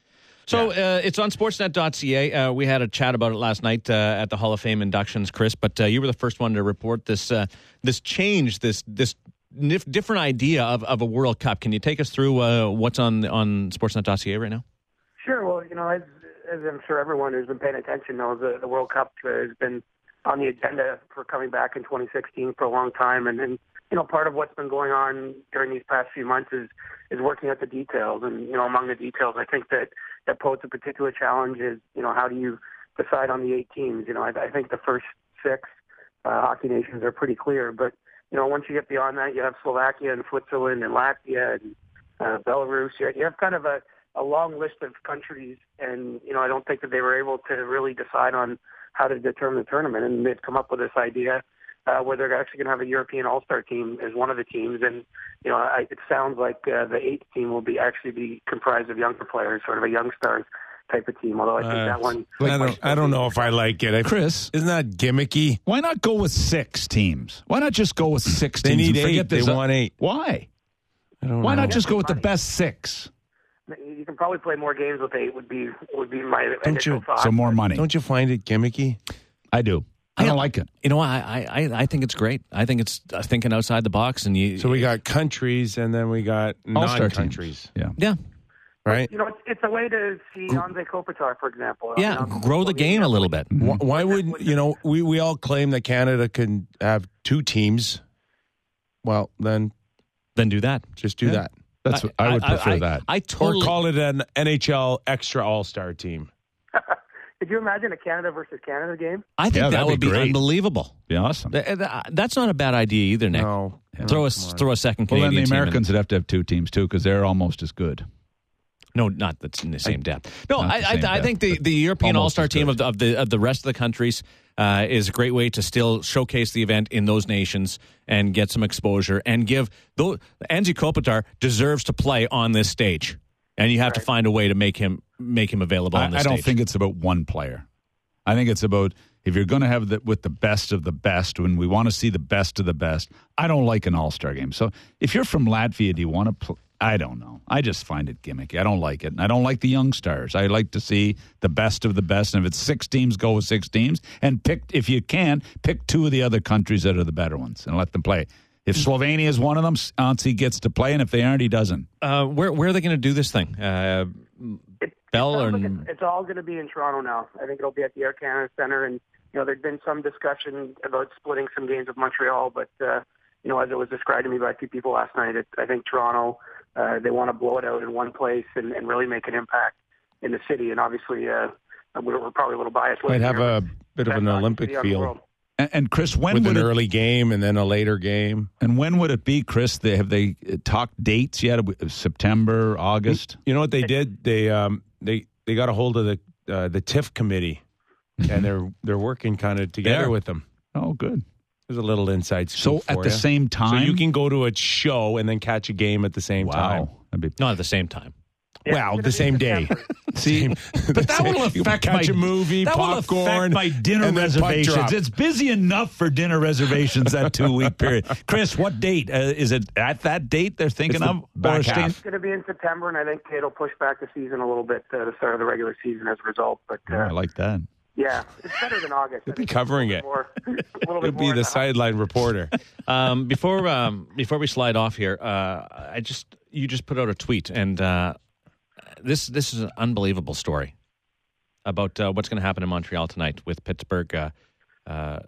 Speaker 2: So it's on sportsnet.ca. We had a chat about it last night at the Hall of Fame inductions, Chris, but you were the first one to report this change, this different idea of a World Cup. Can you take us through what's on sportsnet.ca right now?
Speaker 6: Sure. Well, as I'm sure everyone who's been paying attention knows, the World Cup has been on the agenda for coming back in 2016 for a long time. And part of what's been going on during these past few months is working out the details. And, among the details, I think that poses a particular challenge is, how do you decide on the 8 teams? I think the first 6 hockey nations are pretty clear. But, once you get beyond that, you have Slovakia and Switzerland and Latvia and Belarus. You have kind of a long list of countries, and I don't think that they were able to really decide on how to determine the tournament, and they've come up with this idea where they're actually going to have a European All-Star team as one of the teams, and it sounds like the 8th team will be comprised of younger players, sort of a young stars type of team. Although I think that one,
Speaker 3: I don't know if I like it.
Speaker 4: Chris,
Speaker 3: isn't that gimmicky?
Speaker 4: Why not go with 6 teams? Why not just go with 6
Speaker 3: They
Speaker 4: teams?
Speaker 3: need 8. They want 8.
Speaker 4: Why?
Speaker 3: I don't know.
Speaker 4: Why not just go with the best 6?
Speaker 6: You can probably play more games with 8. Would be my initial thought.
Speaker 4: So more money.
Speaker 3: Don't you find it gimmicky?
Speaker 4: I do. I don't like it.
Speaker 2: I think it's great. I think it's thinking outside the box. And
Speaker 3: so we got countries, and then we got
Speaker 4: All-Star
Speaker 3: non-countries.
Speaker 4: Teams.
Speaker 2: Yeah.
Speaker 3: Right?
Speaker 6: It's a way to see Anze Kopitar, for example.
Speaker 2: Yeah, grow the game a little bit.
Speaker 3: Why wouldn't, we all claim that Canada can have 2 teams. Well, then
Speaker 2: do that.
Speaker 3: just do that.
Speaker 4: That's what I would prefer that.
Speaker 2: I totally
Speaker 3: Or call it an NHL extra all-star team.
Speaker 6: Could you imagine a Canada versus Canada game?
Speaker 2: I think that
Speaker 4: that'd
Speaker 2: would
Speaker 4: be
Speaker 2: be
Speaker 4: great.
Speaker 2: unbelievable.
Speaker 4: Be awesome.
Speaker 2: That's not a bad idea either, Nick.
Speaker 3: No.
Speaker 2: Throw a second
Speaker 4: Well,
Speaker 2: Canadian
Speaker 4: then the
Speaker 2: team
Speaker 4: Americans would have to have 2 teams, too, because they're almost as good.
Speaker 2: No, not that's in the same depth. No,
Speaker 4: Not the same
Speaker 2: I think
Speaker 4: depth,
Speaker 2: the European
Speaker 4: almost
Speaker 2: All-Star
Speaker 4: as
Speaker 2: team
Speaker 4: good.
Speaker 2: of the rest of the countries is a great way to still showcase the event in those nations and get some exposure and give. Though Anze Kopitar deserves to play on this stage, and you have to find a way to make him available on this
Speaker 4: I
Speaker 2: stage.
Speaker 4: don't think it's about one player. I think it's about if you're going to have with the best of the best, when we want to see the best of the best, I don't like an all-star game. So if you're from Latvia, do you want to play? I don't know. I just find it gimmicky. I don't like it. And I don't like the young stars. I like to see the best of the best. And if it's 6 teams, go with 6 teams. And if you can, pick 2 of the other countries that are the better ones and let them play. If Slovenia is one of them, Anze gets to play. And if they aren't, he doesn't.
Speaker 2: Where are they going to do this thing?
Speaker 6: It's all going to be in Toronto now. I think it'll be at the Air Canada Centre. And, there's been some discussion about splitting some games with Montreal. But, as it was described to me by 2 people last night, I think Toronto, they want to blow it out in one place and really make an impact in the city. And obviously, we're probably a little biased.
Speaker 3: Might have a bit of an Olympic feel.
Speaker 4: And Chris, when
Speaker 3: with
Speaker 4: would
Speaker 3: an early game and then a later game?
Speaker 4: And when would it be, Chris? Have they talked dates yet? September, August?
Speaker 3: You know what they did? They got a hold of the TIFF committee, and they're working kind of together with them.
Speaker 4: Oh, good.
Speaker 3: There's a little inside scoop
Speaker 4: So at the same time,
Speaker 3: so you can go to a show and then catch a game at the same time.
Speaker 2: Not at the same time.
Speaker 3: Well, the same day.
Speaker 4: See, but that will affect
Speaker 3: catch a movie,
Speaker 4: that
Speaker 3: popcorn,
Speaker 4: will affect my dinner
Speaker 3: and then puck
Speaker 4: reservations.
Speaker 3: drop.
Speaker 4: It's busy enough for dinner reservations that 2-week period. Chris, what date is it? At that date they're thinking
Speaker 3: It's the
Speaker 4: of?
Speaker 3: back half.
Speaker 6: It's going to be in September, and I think it'll push back the season a little bit to the start of the regular season as a result. But
Speaker 4: I like that.
Speaker 6: yeah, it's better than August.
Speaker 3: You'll be covering it.
Speaker 6: You'll
Speaker 3: You'll be the sideline reporter.
Speaker 2: Before we slide off here, you just put out a tweet, and this is an unbelievable story about what's going to happen in Montreal tonight with Pittsburgh and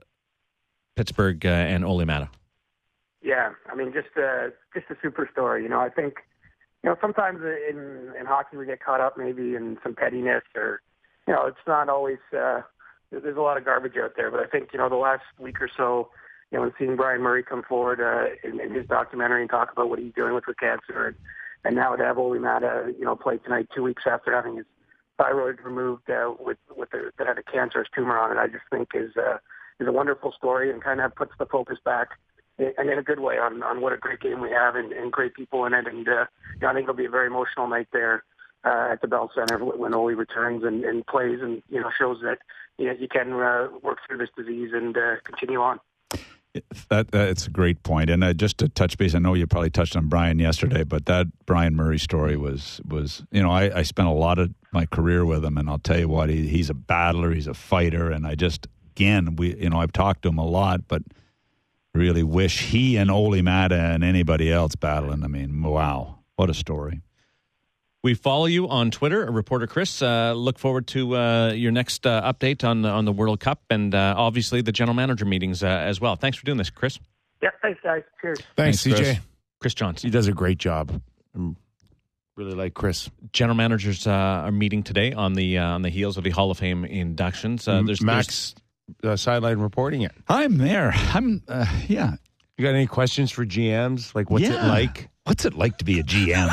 Speaker 2: Ole Mata.
Speaker 6: Yeah, I mean, just a super story. I think sometimes in hockey we get caught up maybe in some pettiness, or it's not always. There's a lot of garbage out there, but I think the last week or so, and seeing Brian Murray come forward in his documentary and talk about what he's dealing with cancer, and now to have Ole Mata, play tonight 2 weeks after having his thyroid removed that had a cancerous tumor on it, I just think is a wonderful story and kind of puts the focus back, and in a good way, on what a great game we have and great people in it. And I think it'll be a very emotional night there at the Bell Center when Ole returns and plays and shows that you can work through this disease and continue on.
Speaker 4: It's a great point. And just to touch base, I know you probably touched on Brian yesterday, but that Brian Murray story was I spent a lot of my career with him, and I'll tell you what, he's a battler, he's a fighter, and I've talked to him a lot, but really wish he and Ole Mata and anybody else battling. I mean, wow, what a story.
Speaker 2: We follow you on Twitter, reporter Chris. Look forward to your next update on the World Cup and obviously the general manager meetings as well. Thanks for doing this, Chris.
Speaker 6: Yeah, thanks, guys. Cheers.
Speaker 3: Thanks, CJ.
Speaker 2: Chris Johnson.
Speaker 3: He does a great job. I really like Chris.
Speaker 2: General managers are meeting today on the heels of the Hall of Fame inductions.
Speaker 3: There's Max sideline reporting it.
Speaker 4: I'm there. Yeah.
Speaker 3: You got any questions for GMs? Like, what's it like?
Speaker 4: What's it like to be a GM?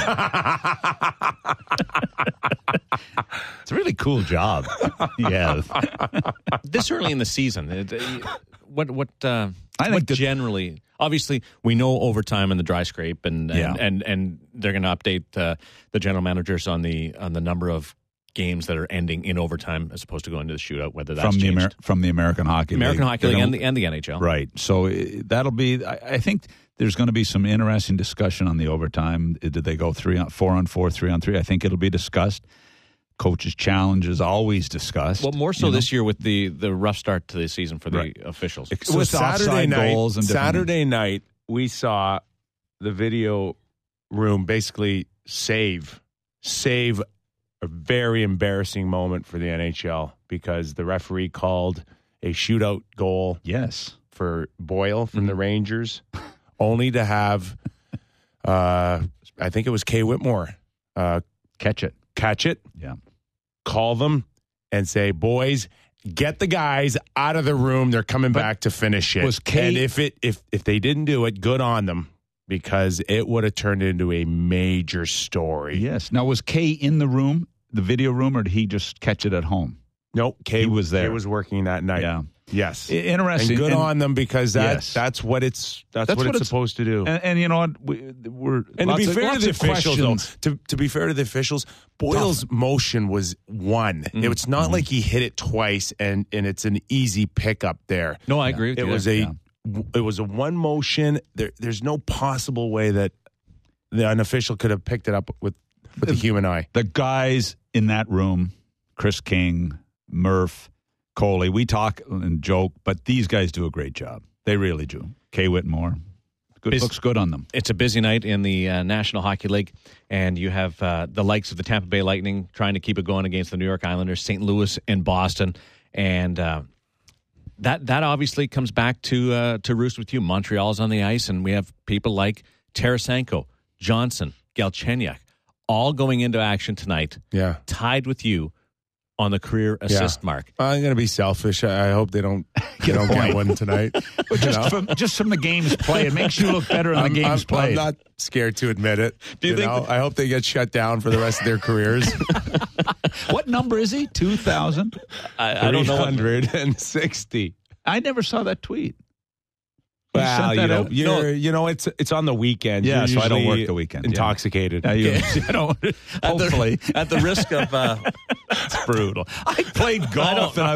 Speaker 4: It's a really cool job. Yeah.
Speaker 2: This early in the season, what generally? Obviously, we know overtime and the dry scrape, and they're going to update the general managers on the number of games that are ending in overtime as opposed to going to the shootout. Whether that's
Speaker 4: from the American Hockey League,
Speaker 2: and the NHL,
Speaker 4: right? So that'll be. I think there's going to be some interesting discussion on the overtime. Did they go 4-on-4, 3-on-3? I think it'll be discussed. Coaches' challenge is always discussed.
Speaker 2: Well, more so this year with the rough start to the season for the officials.
Speaker 3: So
Speaker 4: with Saturday
Speaker 3: night, we saw the video room basically save a very embarrassing moment for the NHL because the referee called a shootout goal.
Speaker 4: Yes,
Speaker 3: for Boyle from the Rangers, only to have, I think it was Kay Whitmore,
Speaker 4: catch it.
Speaker 3: Yeah. Call them and say, boys, get the guys out of the room. They're coming back to finish it. And if they didn't do it, good on them, because it would have turned into a major story.
Speaker 4: Yes. Now, was Kay in the room, the video room, or did he just catch it at home?
Speaker 3: Nope. Kay
Speaker 4: was there.
Speaker 3: Kay was working that night.
Speaker 4: Yeah.
Speaker 3: Yes.
Speaker 4: Interesting.
Speaker 3: And good on them, because that's what it's supposed to do.
Speaker 4: And you know what? We're
Speaker 3: to be fair to the officials, though, to be fair to the officials, Boyle's motion was one. It was not like he hit it twice and it's an easy pickup there.
Speaker 2: No, I agree with you.
Speaker 3: It was a one motion. There's no possible way that an official could have picked it up with the human eye.
Speaker 4: The guys in that room, Chris King, Murph, Coley, we talk and joke, but these guys do a great job. They really do. Kay Whitmore, looks good on them.
Speaker 2: It's a busy night in the National Hockey League, and you have the likes of the Tampa Bay Lightning trying to keep it going against the New York Islanders, St. Louis, and Boston, and that obviously comes back to roost with you. Montreal's on the ice, and we have people like Tarasenko, Johnson, Galchenyuk, all going into action tonight, tied with you on the career assist mark.
Speaker 3: I'm going to be selfish. I hope they don't get one tonight.
Speaker 4: Just from the games played, it makes you look better in the games played.
Speaker 3: I'm not scared to admit it. Do you think? I hope they get shut down for the rest of their careers.
Speaker 4: What number is he? 2,000?
Speaker 2: I don't know.
Speaker 3: 360.
Speaker 4: I never saw that tweet.
Speaker 3: Well, it's on the weekend.
Speaker 4: Yeah, so I don't work the weekend.
Speaker 3: Intoxicated.
Speaker 4: Hopefully.
Speaker 2: At the risk of...
Speaker 4: it's brutal. I played golf and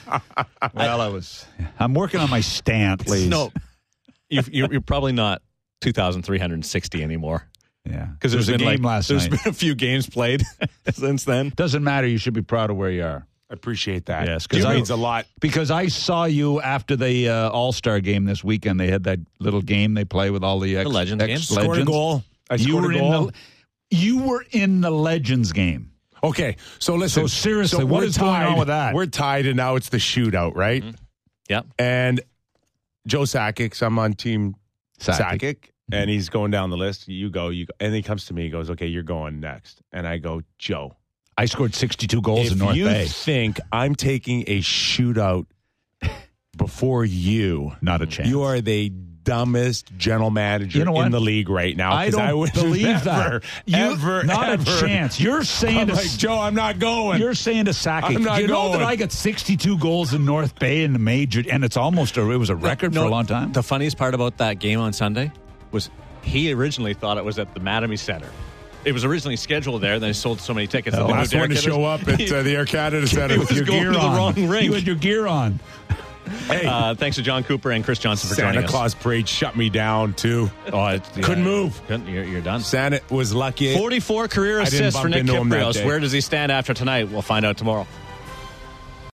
Speaker 4: I'm working on my stance.
Speaker 3: Please.
Speaker 2: No, you're probably not 2,360 anymore.
Speaker 4: Yeah.
Speaker 2: Because there's a game last night. There's been a few games played since then.
Speaker 4: Doesn't matter. You should be proud of where you are.
Speaker 3: I appreciate that.
Speaker 4: Yes,
Speaker 3: because it means a lot.
Speaker 4: Because I saw you after the All-Star game this weekend. They had that little game they play with all the
Speaker 2: Legends game.
Speaker 3: Scored a goal. You
Speaker 4: were in the Legends game.
Speaker 3: Okay, so listen.
Speaker 4: So seriously, what is going on with that?
Speaker 3: We're tied, and now it's the shootout, right?
Speaker 2: Mm-hmm. Yeah.
Speaker 3: And Joe Sakic, I'm on Team Sakic, and he's going down the list. You go. And he comes to me, he goes, okay, you're going next. And I go, Joe,
Speaker 4: I scored 62 goals in North Bay.
Speaker 3: If you think I'm taking a shootout before you,
Speaker 4: not a chance.
Speaker 3: You are the dumbest general manager in the league right now.
Speaker 4: I don't believe that. Not a chance. You're saying
Speaker 3: Joe, I'm not going.
Speaker 4: You're saying to Sakic,
Speaker 3: I'm not
Speaker 4: you know
Speaker 3: going.
Speaker 4: that I got 62 goals in North Bay in the major, and it's almost it was a record for a long time.
Speaker 2: The funniest part about that game on Sunday was he originally thought it was at the Mattamy Center. It was originally scheduled there. Then they sold so many tickets.
Speaker 3: The last one to show up at the Air Canada Center with your gear on.
Speaker 2: The wrong ring.
Speaker 4: You had your gear on.
Speaker 3: Hey.
Speaker 2: Thanks to John Cooper and Chris Johnson for joining
Speaker 3: Santa
Speaker 2: us.
Speaker 3: Claus parade shut me down, too. Couldn't move.
Speaker 2: You're done.
Speaker 3: Santa was lucky.
Speaker 2: 44 career
Speaker 3: I didn't
Speaker 2: assists for
Speaker 3: bump
Speaker 2: Nick
Speaker 3: into him that
Speaker 2: Kypreos.
Speaker 3: day.
Speaker 2: Where does he stand after tonight? We'll find out tomorrow.